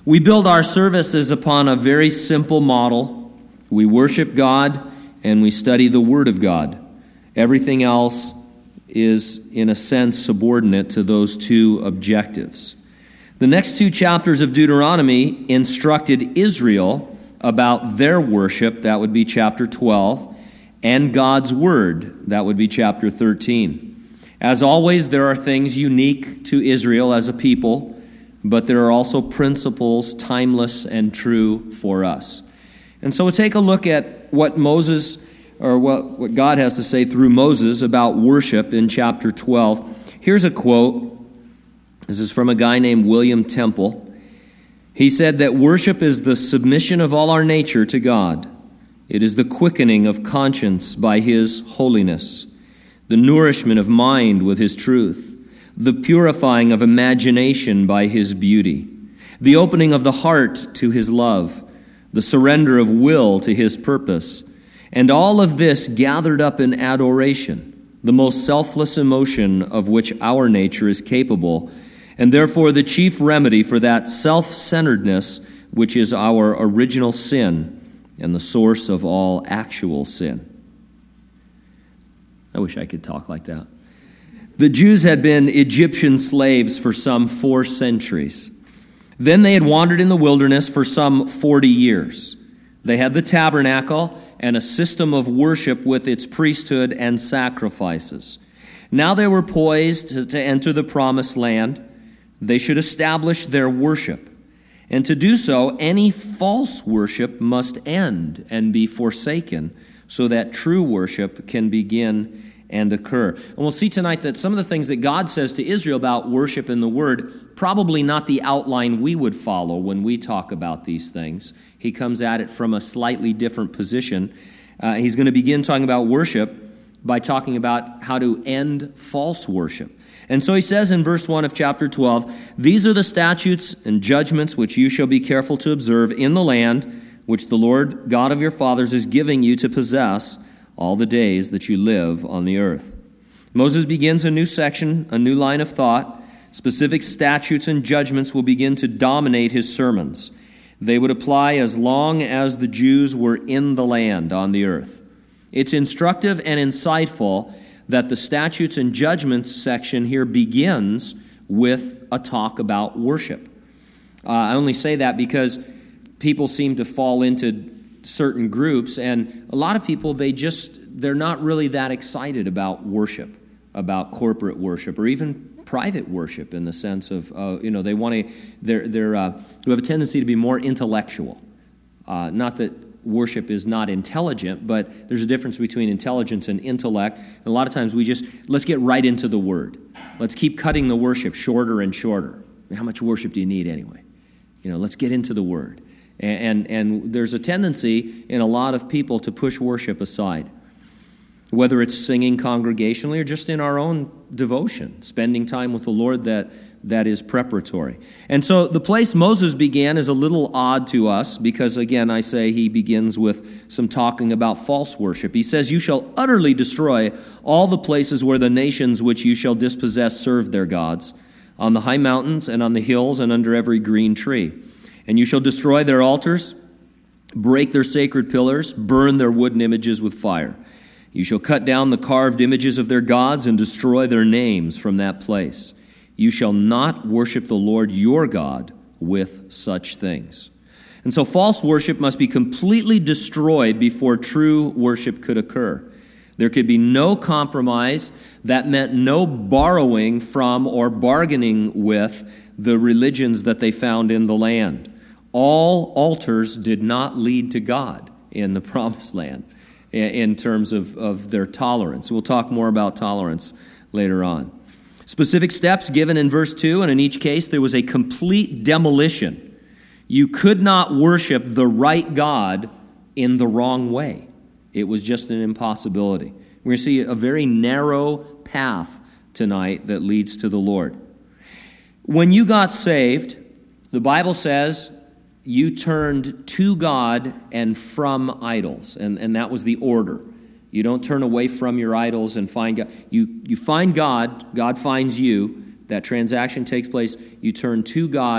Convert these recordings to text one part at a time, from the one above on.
We build our services upon a very simple model. We worship God and we study the Word of God. Everything else is, in a sense, subordinate to those two objectives. The next two chapters of Deuteronomy instructed Israel about their worship, that would be chapter 12, and God's Word, that would be chapter 13. As always, there are things unique to Israel as a people, but there are also principles timeless and true for us. And so we'll take a look at what Moses, or what God has to say through Moses about worship in chapter 12. Here's a quote. This is from a guy named William Temple. He said that worship is the submission of all our nature to God. It is the quickening of conscience by His holiness, the nourishment of mind with His truth, the purifying of imagination by His beauty, the opening of the heart to His love, the surrender of will to His purpose, and all of this gathered up in adoration, the most selfless emotion of which our nature is capable, and therefore the chief remedy for that self-centeredness which is our original sin and the source of all actual sin. I wish I could talk like that. The Jews had been Egyptian slaves for some 4 centuries. Then they had wandered in the wilderness for some 40 years. They had the tabernacle and a system of worship with its priesthood and sacrifices. Now they were poised to enter the promised land. They should establish their worship. And to do so, any false worship must end and be forsaken so that true worship can begin and occur. And we'll see tonight that some of the things that God says to Israel about worship in the Word, probably not the outline we would follow when we talk about these things. He comes at it from a slightly different position. He's going to begin talking about worship by talking about how to end false worship. And so he says in verse 1 of chapter 12, "These are the statutes and judgments which you shall be careful to observe in the land which the Lord God of your fathers is giving you to possess all the days that you live on the earth." Moses begins a new section, a new line of thought. Specific statutes and judgments will begin to dominate his sermons. They would apply as long as the Jews were in the land on the earth. It's instructive and insightful that the statutes and judgments section here begins with a talk about worship. I only say that because people seem to fall into certain groups, and a lot of people, they're not really that excited about worship, about corporate worship, or even private worship in the sense of, they want to, who have a tendency to be more intellectual. Not that worship is not intelligent, but there's a difference between intelligence and intellect. And a lot of times let's get right into the Word. Let's keep cutting the worship shorter and shorter. How much worship do you need anyway? Let's get into the Word. And there's a tendency in a lot of people to push worship aside, whether it's singing congregationally or just in our own devotion, spending time with the Lord that is preparatory. And so the place Moses began is a little odd to us because, again, I say he begins with some talking about false worship. He says, "You shall utterly destroy all the places where the nations which you shall dispossess serve their gods, on the high mountains and on the hills and under every green tree. And you shall destroy their altars, break their sacred pillars, burn their wooden images with fire. You shall cut down the carved images of their gods and destroy their names from that place. You shall not worship the Lord your God with such things." And so false worship must be completely destroyed before true worship could occur. There could be no compromise. That meant no borrowing from or bargaining with the religions that they found in the land. All altars did not lead to God in the promised land in terms of their tolerance. We'll talk more about tolerance later on. Specific steps given in verse 2, and in each case there was a complete demolition. You could not worship the right God in the wrong way. It was just an impossibility. We're going to see a very narrow path tonight that leads to the Lord. When you got saved, the Bible says you turned to God and from idols, and that was the order. You don't turn away from your idols and find God. You find God, God finds you. That transaction takes place. You turn to God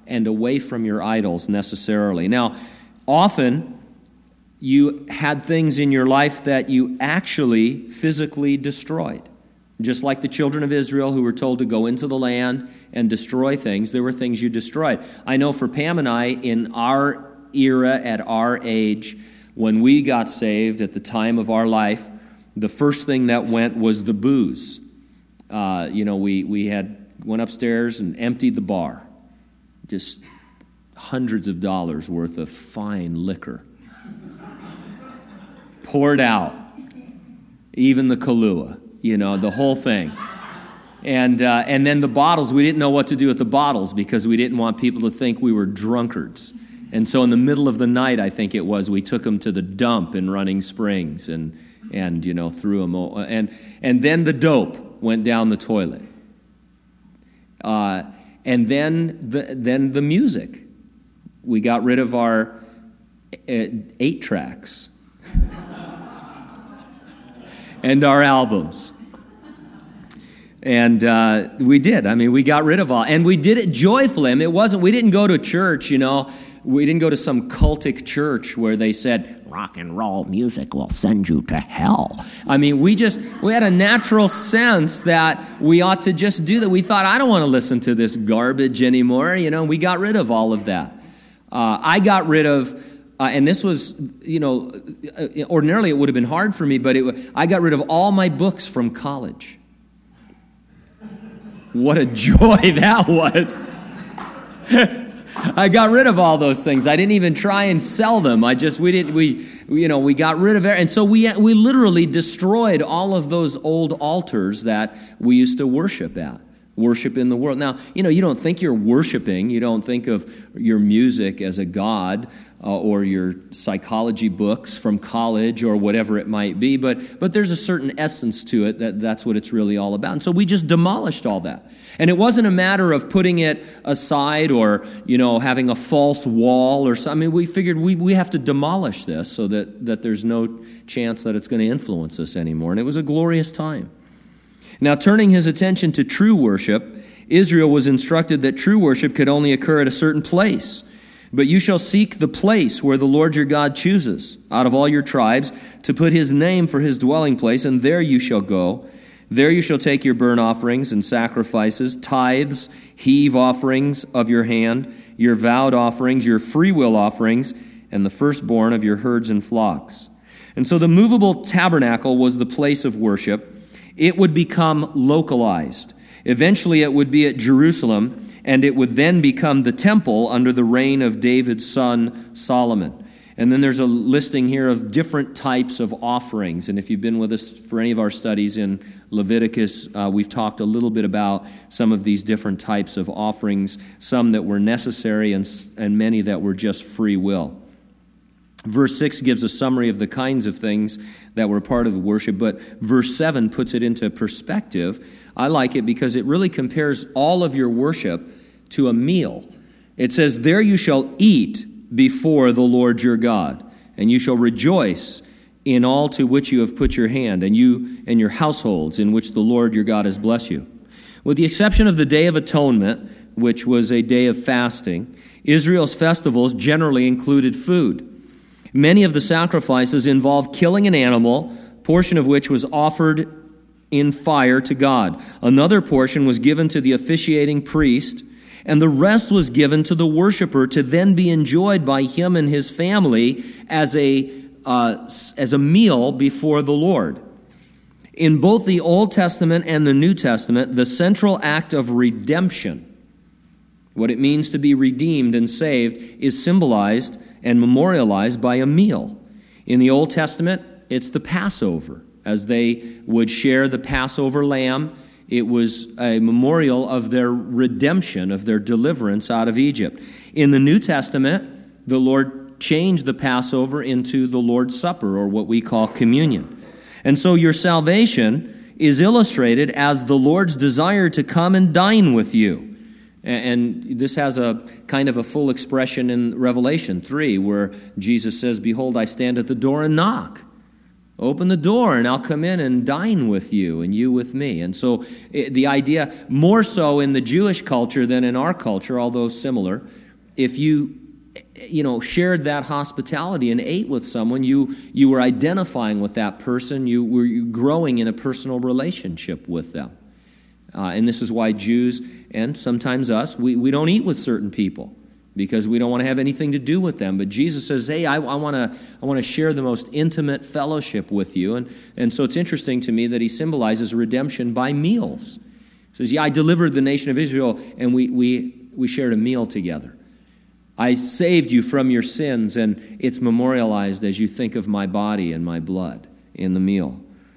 and away from your idols necessarily. Now, often you had things in your life that you actually physically destroyed. Just like the children of Israel who were told to go into the land and destroy things, there were things you destroyed. I know for Pam and I, in our era, at our age, when we got saved at the time of our life, the first thing that went was the booze. We went upstairs and emptied the bar. Just hundreds of dollars worth of fine liquor. Poured out. Even the Kahlua, the whole thing. And then the bottles, we didn't know what to do with the bottles because we didn't want people to think we were drunkards. And so in the middle of the night, I think it was, we took them to the dump in Running Springs and threw them. And then the dope went down the toilet. And then the music. We got rid of our 8 tracks and our albums. And we did. I mean, we got rid of all. And we did it joyfully. I mean, we didn't go to church, We didn't go to some cultic church where they said, rock and roll music will send you to hell. I mean, we had a natural sense that we ought to just do that. We thought, I don't want to listen to this garbage anymore. We got rid of all of that. I got rid of, and this was, ordinarily it would have been hard for me, but I got rid of all my books from college. What a joy that was. I got rid of all those things. I didn't even try and sell them. We got rid of it. And so we literally destroyed all of those old altars that we used to worship in the world. Now, you don't think you're worshiping. You don't think of your music as a god or your psychology books from college or whatever it might be. But there's a certain essence to it that's what it's really all about. And so we just demolished all that. And it wasn't a matter of putting it aside or, having a false wall or something. I mean, we figured we have to demolish this so that there's no chance that it's going to influence us anymore. And it was a glorious time. Now, turning his attention to true worship, Israel was instructed that true worship could only occur at a certain place. But you shall seek the place where the Lord your God chooses out of all your tribes to put his name for his dwelling place, and there you shall go. There you shall take your burnt offerings and sacrifices, tithes, heave offerings of your hand, your vowed offerings, your freewill offerings, and the firstborn of your herds and flocks. And so the movable tabernacle was the place of worship. It would become localized. Eventually it would be at Jerusalem, and it would then become the temple under the reign of David's son Solomon. And then there's a listing here of different types of offerings. And if you've been with us for any of our studies in Leviticus, we've talked a little bit about some of these different types of offerings, some that were necessary and many that were just free will. Verse 6 gives a summary of the kinds of things that were part of the worship, but verse 7 puts it into perspective. I like it because it really compares all of your worship to a meal. It says, there you shall eat before the Lord your God, and you shall rejoice in all to which you have put your hand, and you and your households in which the Lord your God has blessed you. With the exception of the Day of Atonement, which was a day of fasting, Israel's festivals generally included food. Many of the sacrifices involved killing an animal, portion of which was offered in fire to God. Another portion was given to the officiating priest, and the rest was given to the worshiper to then be enjoyed by him and his family as a meal before the Lord. In both the Old Testament and the New Testament, the central act of redemption, what it means to be redeemed and saved, is symbolized and memorialized by a meal. In the Old Testament, it's the Passover. As they would share the Passover lamb, it was a memorial of their redemption, of their deliverance out of Egypt. In the New Testament, the Lord changed the Passover into the Lord's Supper, or what we call communion. And so your salvation is illustrated as the Lord's desire to come and dine with you. And this has a kind of a full expression in Revelation 3, where Jesus says, behold, I stand at the door and knock. Open the door and I'll come in and dine with you and you with me. And so the idea, more so in the Jewish culture than in our culture, although similar, if you shared that hospitality and ate with someone, you were identifying with that person. You were growing in a personal relationship with them. And this is why Jews, and sometimes us, we don't eat with certain people because we don't want to have anything to do with them. But Jesus says, hey, I want to share the most intimate fellowship with you. And so it's interesting to me that he symbolizes redemption by meals. He says, yeah, I delivered the nation of Israel, and we shared a meal together. I saved you from your sins, and it's memorialized as you think of my body and my blood in the meal.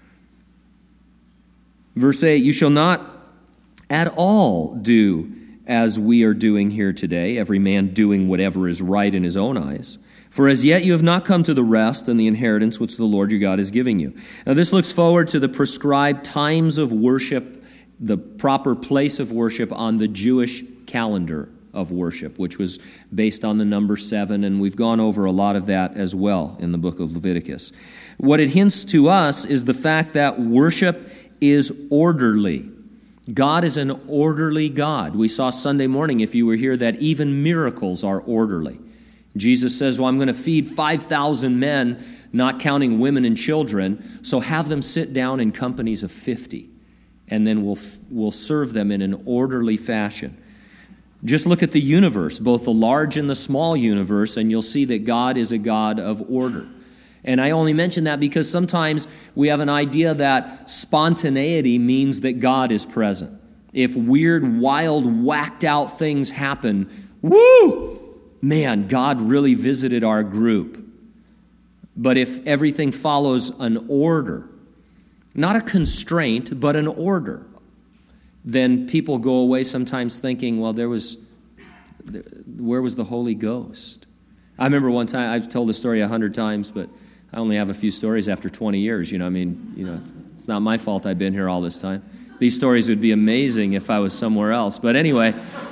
Verse 8, you shall not at all do as we are doing here today, every man doing whatever is right in his own eyes. For as yet you have not come to the rest and the inheritance which the Lord your God is giving you. Now this looks forward to the prescribed times of worship, the proper place of worship on the Jewish calendar of worship, which was based on the number 7, and we've gone over a lot of that as well in the book of Leviticus. What it hints to us is the fact that worship is orderly. God is an orderly God. We saw Sunday morning, if you were here, that even miracles are orderly. Jesus says, well, I'm going to feed 5,000 men, not counting women and children, so have them sit down in companies of 50, and then we'll serve them in an orderly fashion. Just look at the universe, both the large and the small universe, and you'll see that God is a God of order. And I only mention that because sometimes we have an idea that spontaneity means that God is present. If weird, wild, whacked out things happen, woo! Man, God really visited our group. But if everything follows an order, not a constraint, but an order, then people go away sometimes thinking, well, where was the Holy Ghost? I remember one time, I've told the story 100 times, but I only have a few stories after 20 years. It's not my fault I've been here all this time. These stories would be amazing if I was somewhere else. But anyway,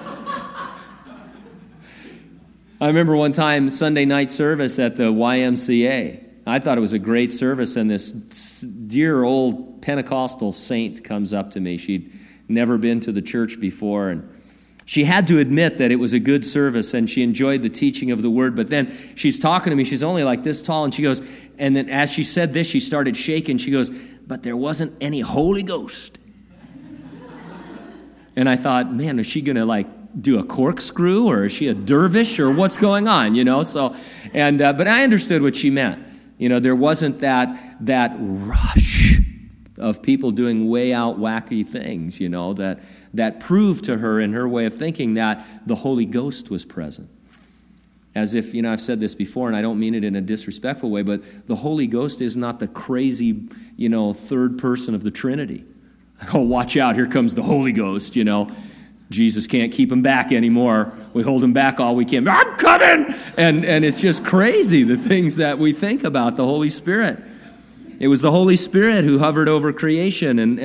I remember one time, Sunday night service at the YMCA. I thought it was a great service, and this dear old Pentecostal saint comes up to me. She'd never been to the church before, and she had to admit that it was a good service and she enjoyed the teaching of the word, but then she's talking to me. She's only like this tall, and she goes, and then as she said this, she started shaking. She goes, but there wasn't any Holy Ghost. And I thought, man, is she going to do a corkscrew, or is she a dervish, or what's going on, So, but I understood what she meant. There wasn't that rush of people doing way out wacky things, that proved to her in her way of thinking that the Holy Ghost was present. As if, I've said this before, and I don't mean it in a disrespectful way, but the Holy Ghost is not the crazy, third person of the Trinity. Oh, watch out, here comes the Holy Ghost, Jesus can't keep him back anymore. We hold him back all we can. I'm coming! And it's just crazy, the things that we think about the Holy Spirit. It was the Holy Spirit who hovered over creation and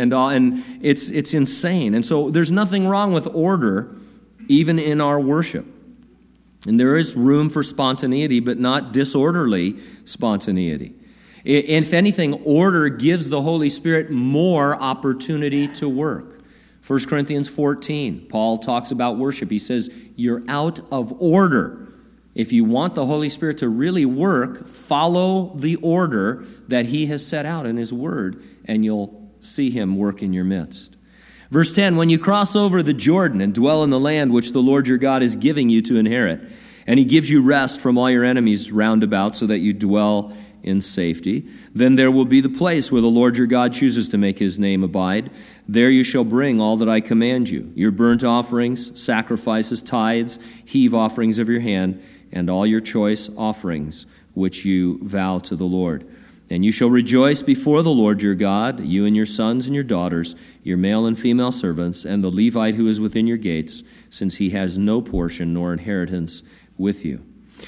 it's insane. And so there's nothing wrong with order, even in our worship. And there is room for spontaneity, but not disorderly spontaneity. If anything, order gives the Holy Spirit more opportunity to work. 1 Corinthians 14, Paul talks about worship. He says, you're out of order. If you want the Holy Spirit to really work, follow the order that he has set out in his word, and you'll see him work in your midst. Verse 10, when you cross over the Jordan and dwell in the land which the Lord your God is giving you to inherit, and he gives you rest from all your enemies round about so that you dwell in safety, then there will be the place where the Lord your God chooses to make his name abide. There you shall bring all that I command you, your burnt offerings, sacrifices, tithes, heave offerings of your hand, and all your choice offerings which you vow to the Lord. And you shall rejoice before the Lord your God, you and your sons and your daughters, your male and female servants, and the Levite who is within your gates, since he has no portion nor inheritance with you.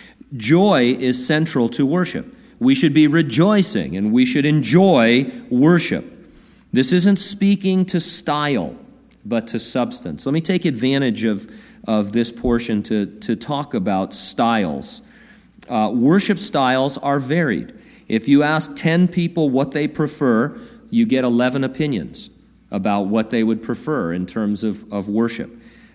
Joy is central to worship. We should be rejoicing, and we should enjoy worship. This isn't speaking to style, but to substance. Let me take advantage of this portion to talk about styles. Worship styles are varied. If you ask 10 people what they prefer, you get 11 opinions about what they would prefer in terms of worship.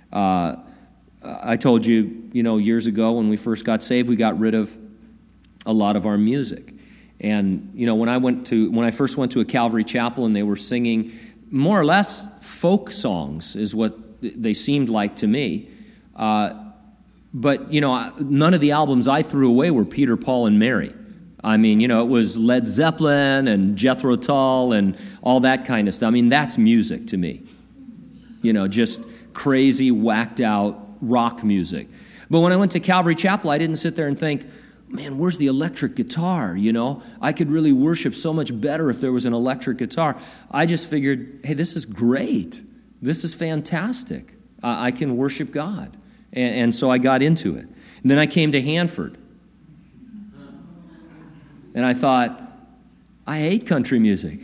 I told you, years ago when we first got saved, we got rid of a lot of our music. And, when I first went to a Calvary chapel and they were singing more or less folk songs is what they seemed like to me. But, none of the albums I threw away were Peter, Paul, and Mary. I mean, it was Led Zeppelin and Jethro Tull and all that kind of stuff. I mean, that's music to me. Just crazy, whacked out rock music. But when I went to Calvary Chapel, I didn't sit there and think, man, where's the electric guitar, I could really worship so much better if there was an electric guitar. I just figured, hey, this is great. This is fantastic. I can worship God. And so I got into it. And then I came to Hanford. And I thought, I hate country music.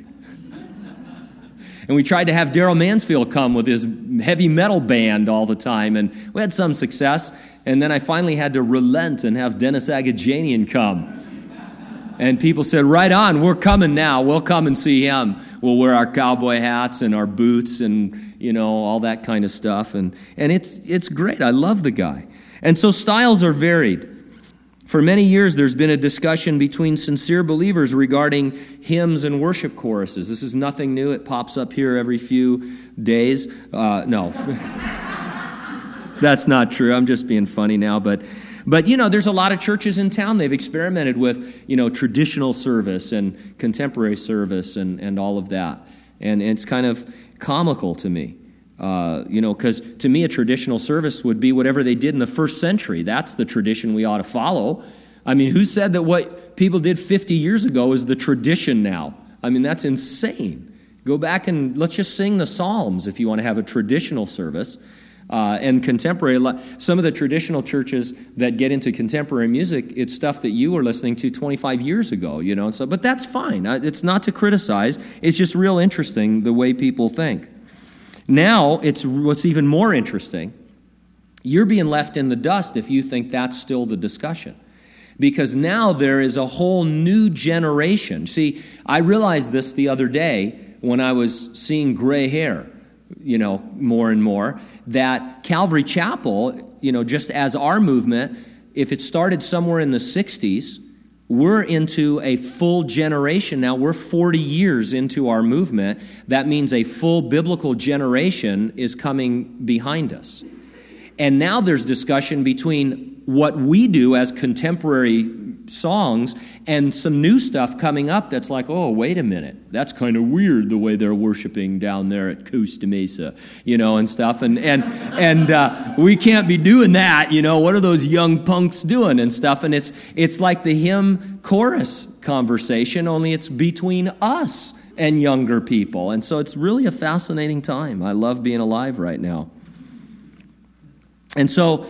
And we tried to have Daryl Mansfield come with his heavy metal band all the time, and we had some success. And then I finally had to relent and have Dennis Agajanian come. And people said, right on, we're coming now. We'll come and see him. We'll wear our cowboy hats and our boots and, all that kind of stuff. And it's great. I love the guy. And so styles are varied. For many years, there's been a discussion between sincere believers regarding hymns and worship choruses. This is nothing new. It pops up here every few days. No. That's not true. I'm just being funny now. But there's a lot of churches in town. They've experimented with, traditional service and contemporary service and all of that. And it's kind of comical to me. Because to me, a traditional service would be whatever they did in the first century. That's the tradition we ought to follow. I mean, who said that what people did 50 years ago is the tradition now? I mean, that's insane. Go back and let's just sing the Psalms if you want to have a traditional service. And contemporary, some of the traditional churches that get into contemporary music, it's stuff that you were listening to 25 years ago, and so, but that's fine. It's not to criticize. It's just real interesting the way people think. Now, it's what's even more interesting. You're being left in the dust if you think that's still the discussion. Because now there is a whole new generation. See, I realized this the other day when I was seeing gray hair, more and more, that Calvary Chapel, just as our movement, if it started somewhere in the 60s, we're into a full generation now. We're 40 years into our movement. That means a full biblical generation is coming behind us. And now there's discussion between what we do as contemporary songs and some new stuff coming up that's like, oh, wait a minute. That's kind of weird the way they're worshiping down there at Costa Mesa, and stuff. And we can't be doing that, What are those young punks doing and stuff? And it's like the hymn chorus conversation, only it's between us and younger people. And so it's really a fascinating time. I love being alive right now. And so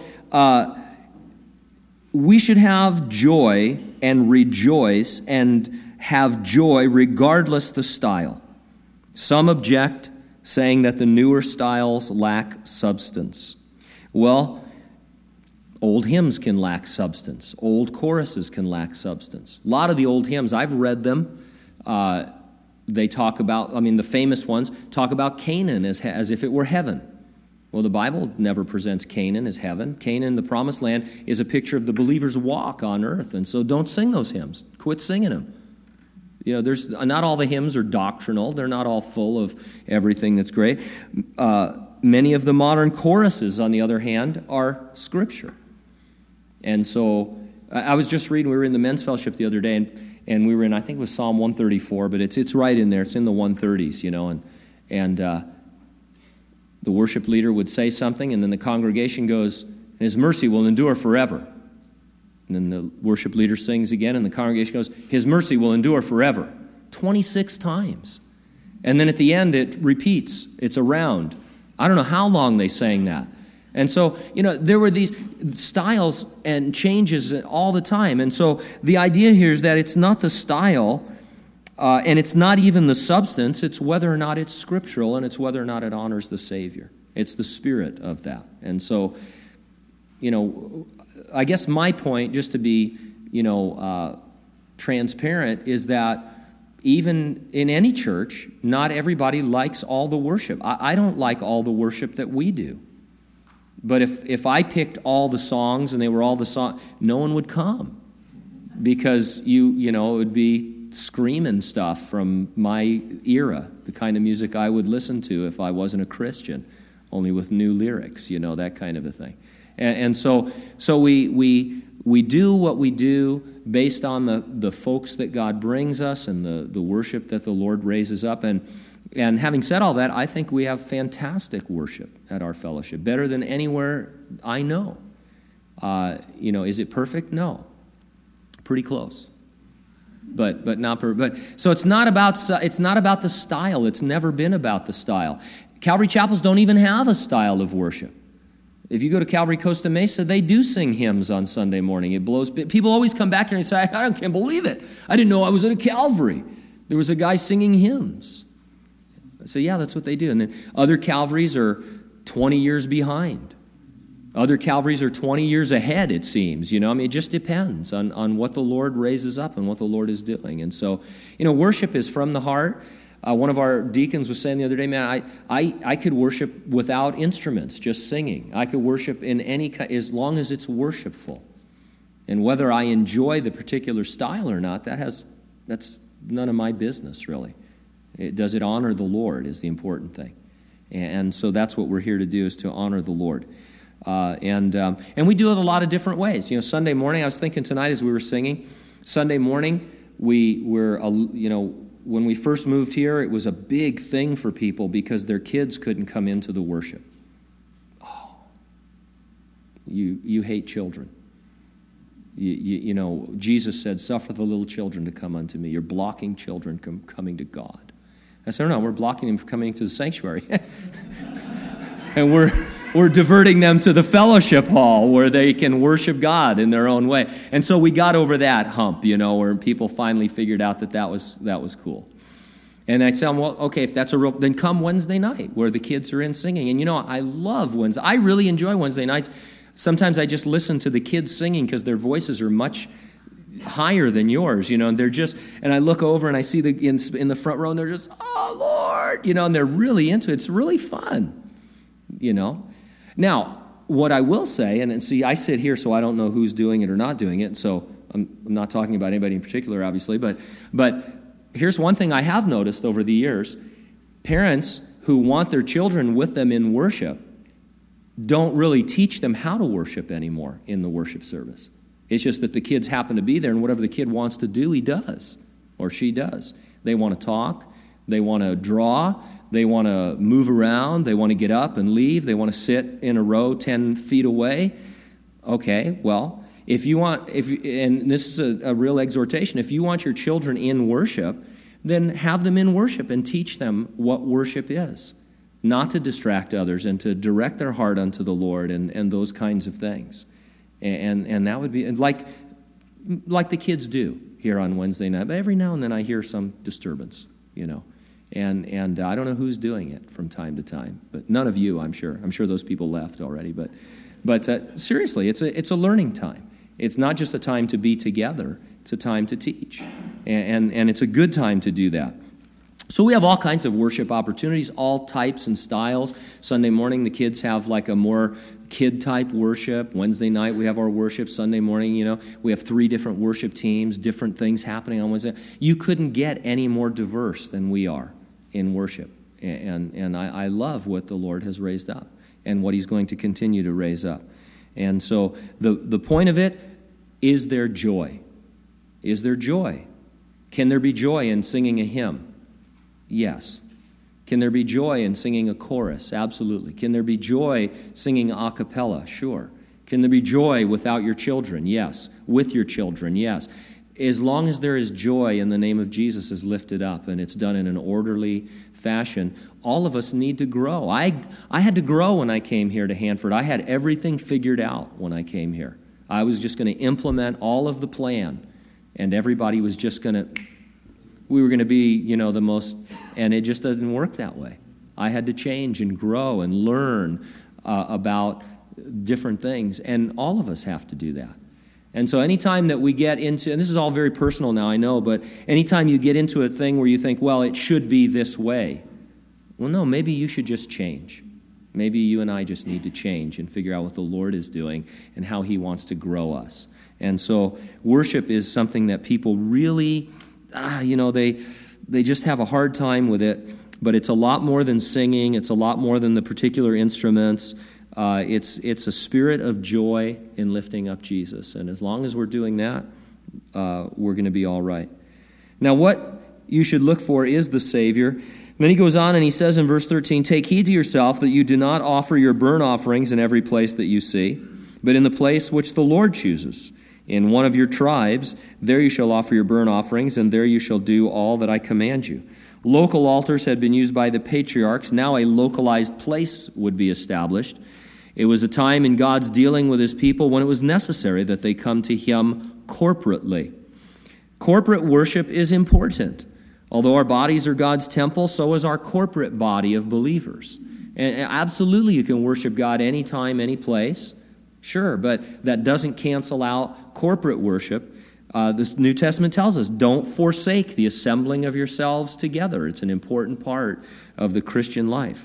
we should have joy and rejoice and have joy regardless the style. Some object, saying that the newer styles lack substance. Well, old hymns can lack substance. Old choruses can lack substance. A lot of the old hymns, I've read them. They talk about, the famous ones talk about Canaan as if it were heaven. Well, the Bible never presents Canaan as heaven. Canaan, the promised land, is a picture of the believer's walk on earth. And so don't sing those hymns. Quit singing them. There's not all the hymns are doctrinal. They're not all full of everything that's great. Many of the modern choruses, on the other hand, are Scripture. And so I was just reading, we were in the men's fellowship the other day, and we were in, I think it was Psalm 134, but it's right in there. It's in the 130s, and the worship leader would say something, and then the congregation goes, and His mercy will endure forever. And then the worship leader sings again, and the congregation goes, His mercy will endure forever. 26 times. And then at the end, it repeats. It's a round. I don't know how long they sang that. And so, there were these styles and changes all the time. And so the idea here is that it's not the style, and it's not even the substance, it's whether or not it's scriptural, and it's whether or not it honors the Savior. It's the spirit of that. And so, I guess my point, just to be, transparent is that even in any church, not everybody likes all the worship. I don't like all the worship that we do. But if I picked all the songs and they were all the songs, no one would come. Because it would be screaming stuff from my era, the kind of music I would listen to if I wasn't a Christian, only with new lyrics, that kind of a thing. And so we do what we do based on the folks that God brings us and the worship that the Lord raises up. And having said all that, I think we have fantastic worship at our fellowship, better than anywhere I know. Is it perfect? No. Pretty close. But not perfect. But so it's not about the style. It's never been about the style. Calvary chapels don't even have a style of worship. If you go to Calvary Costa Mesa, they do sing hymns on Sunday morning. It blows. People always come back here and say, I can't believe it. I didn't know I was at a Calvary. There was a guy singing hymns. I say, yeah, that's what they do. And then other Calvaries are 20 years behind. Other Calvaries are 20 years ahead, it seems. It just depends on what the Lord raises up and what the Lord is doing. And so, worship is from the heart. One of our deacons was saying the other day, man, I could worship without instruments, just singing. I could worship in as long as it's worshipful. And whether I enjoy the particular style or not, that's none of my business, really. Does it honor the Lord is the important thing. And so that's what we're here to do, is to honor the Lord. And we do it a lot of different ways. Sunday morning, I was thinking tonight as we were singing, Sunday morning, when we first moved here, it was a big thing for people because their kids couldn't come into the worship. Oh, you hate children. Jesus said, suffer the little children to come unto me. You're blocking children from coming to God. I said, no, we're blocking them from coming to the sanctuary. And we're diverting them to the fellowship hall where they can worship God in their own way. And so we got over that hump, where people finally figured out that was cool. And I tell them, well, okay, if that's then come Wednesday night where the kids are in singing. And I love Wednesday. I really enjoy Wednesday nights. Sometimes I just listen to the kids singing because their voices are much higher than yours, and they're just, and I look over and I see in the front row and they're just, oh, Lord, and they're really into it. It's really fun, Now, what I will say, and see, I sit here, so I don't know who's doing it or not doing it, so I'm not talking about anybody in particular, obviously, but here's one thing I have noticed over the years. Parents who want their children with them in worship don't really teach them how to worship anymore in the worship service. It's just that the kids happen to be there, and whatever the kid wants to do, he does, or she does. They want to talk, they want to draw, they want to move around. They want to get up and leave. They want to sit in a row 10 feet away. Okay, well, and this is a real exhortation, if you want your children in worship, then have them in worship and teach them what worship is, not to distract others and to direct their heart unto the Lord and those kinds of things. And that would be like the kids do here on Wednesday night. But every now and then I hear some disturbance, And I don't know who's doing it from time to time, but none of you, I'm sure. I'm sure those people left already. But seriously, it's a learning time. It's not just a time to be together. It's a time to teach, and it's a good time to do that. So we have all kinds of worship opportunities, all types and styles. Sunday morning, the kids have like a more kid-type worship. Wednesday night, we have our worship. Sunday morning, we have 3 different worship teams, different things happening on Wednesday. You couldn't get any more diverse than we are in worship. And I love what the Lord has raised up and what he's going to continue to raise up. And so the point of it, is there joy? Is there joy? Can there be joy in singing a hymn? Yes. Can there be joy in singing a chorus? Absolutely. Can there be joy singing a cappella? Sure. Can there be joy without your children? Yes. With your children? Yes. As long as there is joy and the name of Jesus is lifted up and it's done in an orderly fashion, all of us need to grow. I had to grow when I came here to Hanford. I had everything figured out when I came here. I was just going to implement all of the plan, and everybody was just going to, we were going to be, the most, and it just doesn't work that way. I had to change and grow and learn about different things, and all of us have to do that. And so anytime that we get into, and this is all very personal now, I know, but anytime you get into a thing where you think, well, it should be this way, well, no, maybe you should just change. Maybe you and I just need to change and figure out what the Lord is doing and how he wants to grow us. And so worship is something that people really, they just have a hard time with it, but it's a lot more than singing. It's a lot more than the particular instruments. It's a spirit of joy in lifting up Jesus. And as long as we're doing that, we're going to be all right. Now, what you should look for is the Savior. And then he goes on and he says in verse 13, "Take heed to yourself that you do not offer your burnt offerings in every place that you see, but in the place which the Lord chooses. In one of your tribes, there you shall offer your burnt offerings, and there you shall do all that I command you." Local altars had been used by the patriarchs. Now a localized place would be established. It was a time in God's dealing with his people when it was necessary that they come to him corporately. Corporate worship is important. Although our bodies are God's temple, so is our corporate body of believers. And absolutely you can worship God anytime, any place. Sure, but that doesn't cancel out corporate worship. The New Testament tells us, don't forsake the assembling of yourselves together. It's an important part of the Christian life.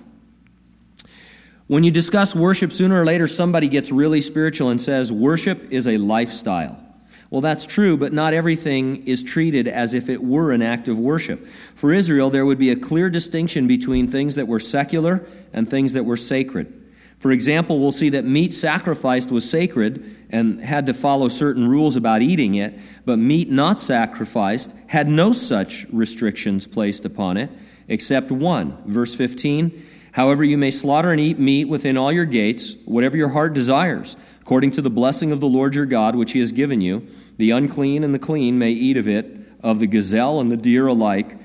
When you discuss worship, sooner or later somebody gets really spiritual and says, worship is a lifestyle. Well, that's true, but not everything is treated as if it were an act of worship. For Israel, there would be a clear distinction between things that were secular and things that were sacred. For example, we'll see that meat sacrificed was sacred and had to follow certain rules about eating it, but meat not sacrificed had no such restrictions placed upon it, except one. Verse 15, "However, you may slaughter and eat meat within all your gates, whatever your heart desires, according to the blessing of the Lord your God, which he has given you. The unclean and the clean may eat of it, of the gazelle and the deer alike.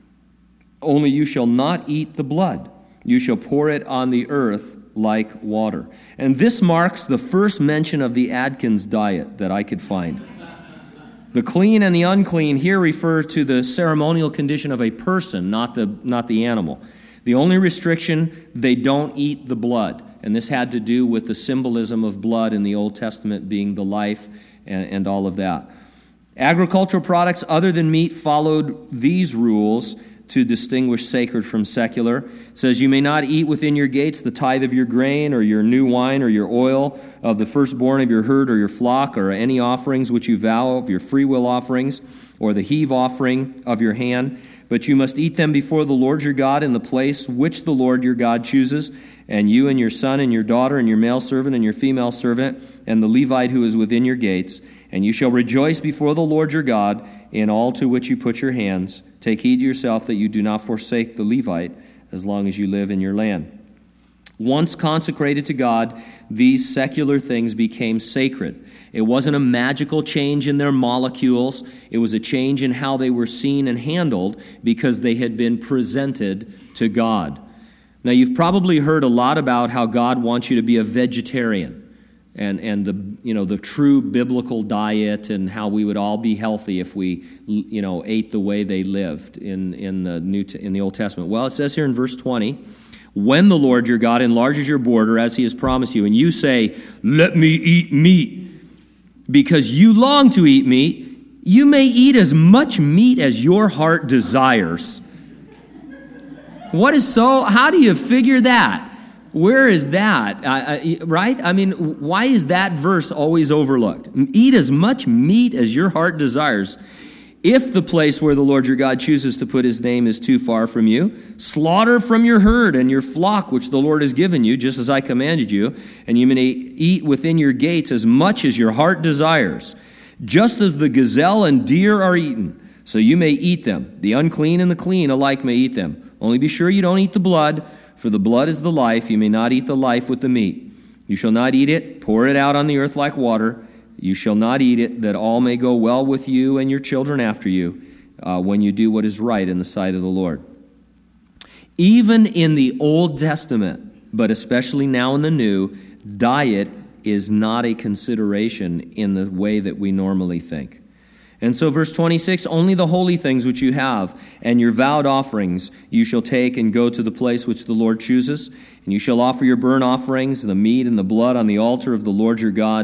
Only you shall not eat the blood. You shall pour it on the earth like water." And this marks the first mention of the Atkins diet that I could find. The clean and the unclean here refer to the ceremonial condition of a person, not the animal. The only restriction, they don't eat the blood. And this had to do with the symbolism of blood in the Old Testament being the life and all of that. Agricultural products other than meat followed these rules to distinguish sacred from secular. It says, "You may not eat within your gates the tithe of your grain or your new wine or your oil, of the firstborn of your herd or your flock, or any offerings which you vow of your freewill offerings, or the heave offering of your hand. But you must eat them before the Lord your God in the place which the Lord your God chooses, and you and your son and your daughter and your male servant and your female servant and the Levite who is within your gates. And you shall rejoice before the Lord your God in all to which you put your hands. Take heed to yourself that you do not forsake the Levite as long as you live in your land." Once consecrated to God, these secular things became sacred. It wasn't a magical change in their molecules. It was a change in how they were seen and handled because they had been presented to God. Now, you've probably heard a lot about how God wants you to be a vegetarian and the true biblical diet and how we would all be healthy if we ate the way they lived in the Old Testament. Well, it says here in verse 20, "When the Lord your God enlarges your border as he has promised you, and you say, 'Let me eat meat,' because you long to eat meat, you may eat as much meat as your heart desires." How do you figure that? Where is that? Right? I mean, why is that verse always overlooked? Eat as much meat as your heart desires. If the place where the Lord your God chooses to put his name is too far from you, slaughter from your herd and your flock which the Lord has given you, just as I commanded you, and you may eat within your gates as much as your heart desires. Just as the gazelle and deer are eaten, so you may eat them. The unclean and the clean alike may eat them. Only be sure you don't eat the blood, for the blood is the life. You may not eat the life with the meat. You shall not eat it. Pour it out on the earth like water. You shall not eat it, that all may go well with you and your children after you, when you do what is right in the sight of the Lord." Even in the Old Testament, but especially now in the New, diet is not a consideration in the way that we normally think. And so verse 26, "Only the holy things which you have, and your vowed offerings you shall take and go to the place which the Lord chooses, and you shall offer your burnt offerings, the meat and the blood on the altar of the Lord your God.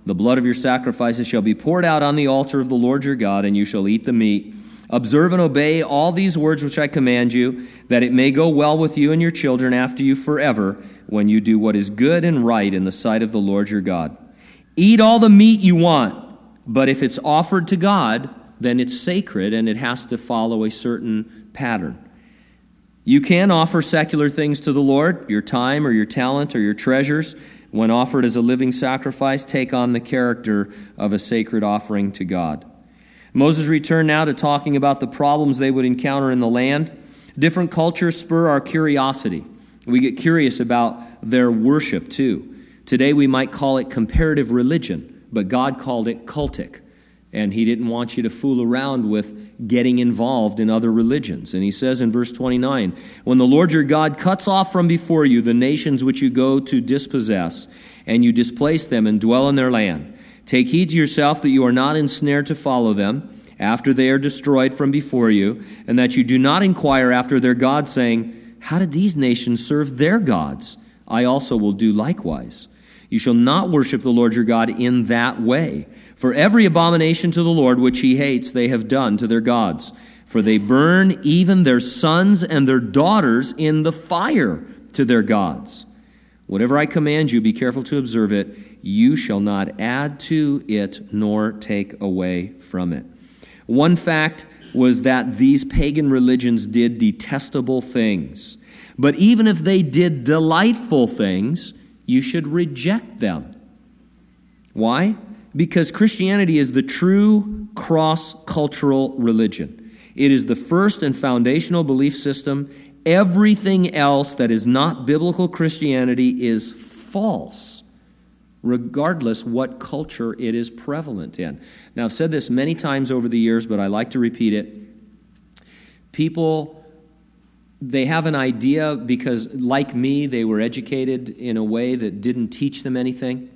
The blood of your sacrifices shall be poured out on the altar of the Lord your God, and you shall eat the meat. Observe and obey all these words which I command you, that it may go well with you and your children after you forever, when you do what is good and right in the sight of the Lord your God. Eat all the meat you want, but if it's offered to God, then it's sacred and it has to follow a certain pattern. You can offer secular things to the Lord, your time or your talent or your treasures. When offered as a living sacrifice, take on the character of a sacred offering to God. Moses returned now to talking about the problems they would encounter in the land. Different cultures spur our curiosity. We get curious about their worship too. Today we might call it comparative religion, but God called it cultic. And he didn't want you to fool around with getting involved in other religions. And he says in verse 29, when the Lord your God cuts off from before you the nations which you go to dispossess, and you displace them and dwell in their land, take heed to yourself that you are not ensnared to follow them after they are destroyed from before you, and that you do not inquire after their gods, saying, how did these nations serve their gods? I also will do likewise. You shall not worship the Lord your God in that way. For every abomination to the Lord which he hates they have done to their gods. For they burn even their sons and their daughters in the fire to their gods. Whatever I command you, be careful to observe it. You shall not add to it nor take away from it. One fact was that these pagan religions did detestable things. But even if they did delightful things, you should reject them. Why? Because Christianity is the true cross-cultural religion. It is the first and foundational belief system. Everything else that is not biblical Christianity is false, regardless what culture it is prevalent in. Now, I've said this many times over the years, but I like to repeat it. People, they have an idea because, like me, they were educated in a way that didn't teach them anything.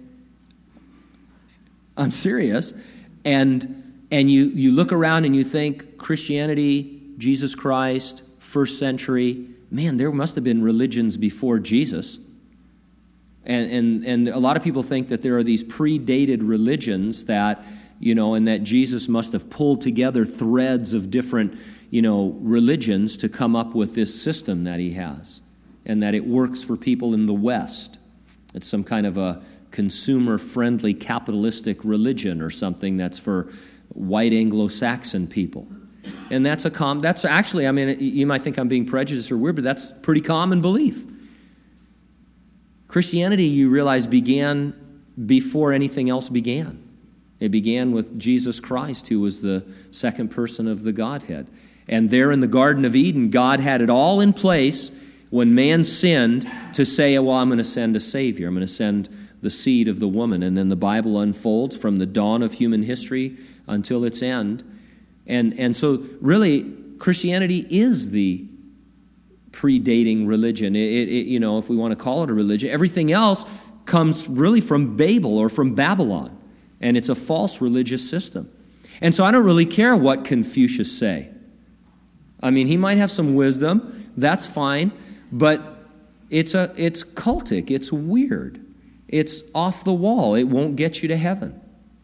I'm serious. And you look around and you think Christianity, Jesus Christ, first century, man, there must have been religions before Jesus. And a lot of people think that there are these predated religions that, and that Jesus must have pulled together threads of different, religions to come up with this system that he has, and that it works for people in the West. It's some kind of a consumer-friendly capitalistic religion or something that's for white Anglo-Saxon people. And that's actually, you might think I'm being prejudiced or weird, but that's pretty common belief. Christianity, you realize, began before anything else began. It began with Jesus Christ, who was the second person of the Godhead. And there in the Garden of Eden, God had it all in place when man sinned to say, well, I'm going to send a Savior. I'm going to send the seed of the woman. And then the Bible unfolds from the dawn of human history until its end. And so really, Christianity is the predating religion. If we want to call it a religion, everything else comes really from Babel or from Babylon. And it's a false religious system. And so I don't really care what Confucius say. He might have some wisdom. That's fine. But it's cultic. It's weird. It's off the wall. It won't get you to heaven.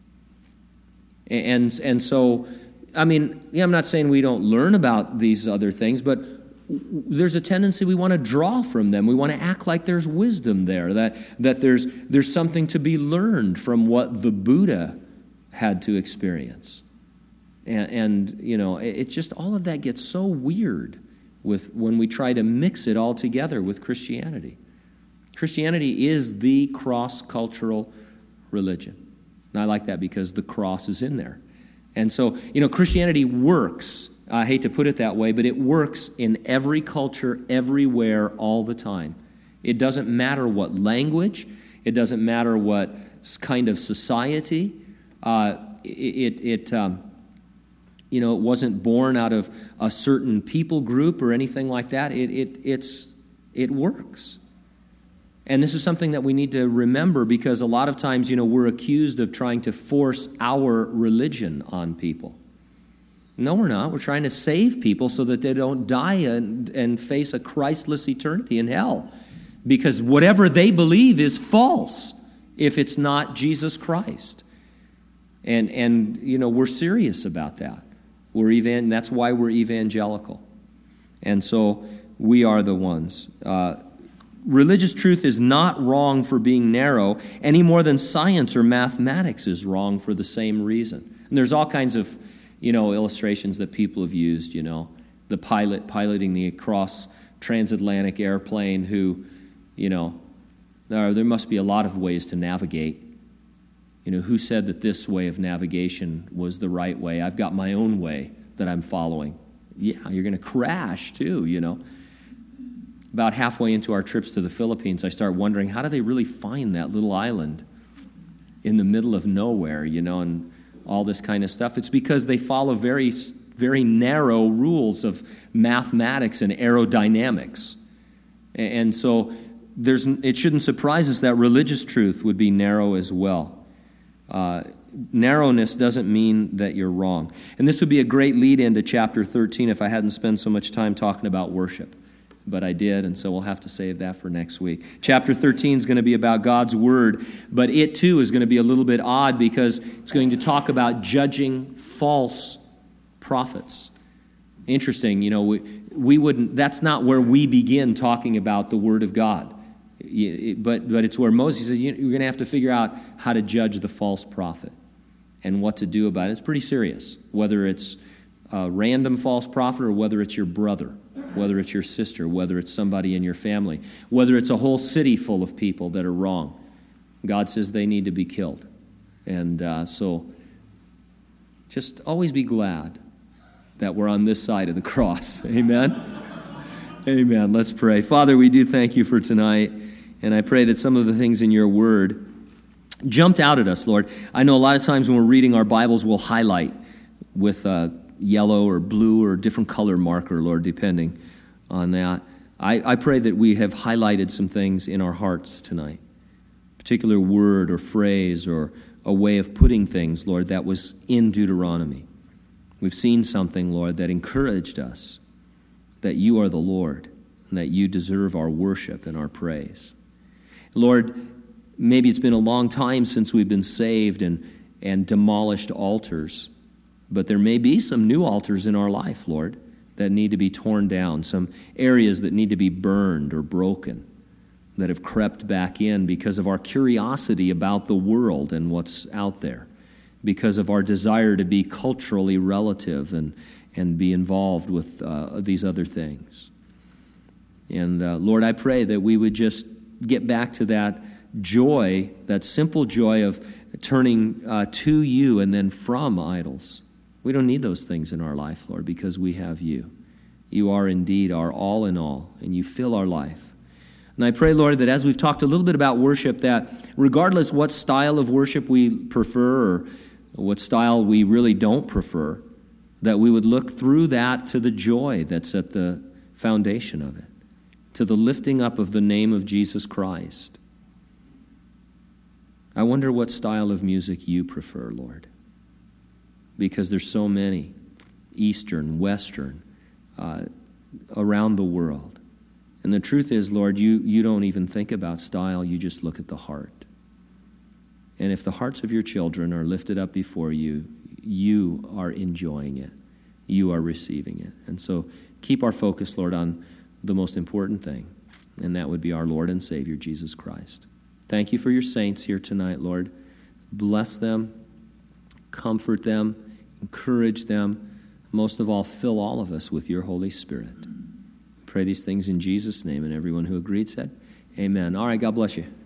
And so, I'm not saying we don't learn about these other things, but there's a tendency we want to draw from them. We want to act like there's wisdom there, that there's something to be learned from what the Buddha had to experience. And it's just all of that gets so weird when we try to mix it all together with Christianity. Christianity is the cross-cultural religion. And I like that because the cross is in there. And so, Christianity works. I hate to put it that way, but it works in every culture, everywhere, all the time. It doesn't matter what language. It doesn't matter what kind of society. It wasn't born out of a certain people group or anything like that. It works. And this is something that we need to remember because a lot of times, we're accused of trying to force our religion on people. No, we're not. We're trying to save people so that they don't die and face a Christless eternity in hell. Because whatever they believe is false. if it's not Jesus Christ. And we're serious about that. That's why we're evangelical. And so we are the ones. Religious truth is not wrong for being narrow any more than science or mathematics is wrong for the same reason. And there's all kinds of, illustrations that people have used, the pilot piloting the across transatlantic airplane who, there must be a lot of ways to navigate. Who said that this way of navigation was the right way? I've got my own way that I'm following. Yeah, you're going to crash too, About halfway into our trips to the Philippines, I start wondering, how do they really find that little island in the middle of nowhere, and all this kind of stuff? It's because they follow very, very narrow rules of mathematics and aerodynamics. And so it shouldn't surprise us that religious truth would be narrow as well. Narrowness doesn't mean that you're wrong. And this would be a great lead-in to chapter 13 if I hadn't spent so much time talking about worship. But I did, and so we'll have to save that for next week. Chapter 13 is going to be about God's Word, but it too is going to be a little bit odd because it's going to talk about judging false prophets. Interesting, we wouldn't. That's not where we begin talking about the Word of God. But it's where Moses says you're going to have to figure out how to judge the false prophet and what to do about it. It's pretty serious, whether it's a random false prophet or whether it's your brother, whether it's your sister, whether it's somebody in your family, whether it's a whole city full of people that are wrong. God says they need to be killed. And so just always be glad that we're on this side of the cross. Amen? Amen. Let's pray. Father, we do thank you for tonight, and I pray that some of the things in your word jumped out at us, Lord. I know a lot of times when we're reading our Bibles, we'll highlight with yellow or blue or different color marker, Lord, depending on that. I pray that we have highlighted some things in our hearts tonight, a particular word or phrase or a way of putting things, Lord, that was in Deuteronomy. We've seen something, Lord, that encouraged us that you are the Lord and that you deserve our worship and our praise. Lord, maybe it's been a long time since we've been saved and demolished altars, but there may be some new altars in our life, Lord, that need to be torn down, some areas that need to be burned or broken, that have crept back in because of our curiosity about the world and what's out there, because of our desire to be culturally relative and be involved with these other things. And Lord, I pray that we would just get back to that joy, that simple joy of turning to you and then from idols. We don't need those things in our life, Lord, because we have you. You are indeed our all in all, and you fill our life. And I pray, Lord, that as we've talked a little bit about worship, that regardless what style of worship we prefer or what style we really don't prefer, that we would look through that to the joy that's at the foundation of it, to the lifting up of the name of Jesus Christ. I wonder what style of music you prefer, Lord, because there's so many, Eastern, Western, around the world. And the truth is, Lord, you don't even think about style, you just look at the heart. And if the hearts of your children are lifted up before you, you are enjoying it. You are receiving it. And so keep our focus, Lord, on the most important thing, and that would be our Lord and Savior, Jesus Christ. Thank you for your saints here tonight, Lord. Bless them, comfort them, encourage them. Most of all, fill all of us with your Holy Spirit. We pray these things in Jesus' name, and everyone who agreed said, amen. All right, God bless you.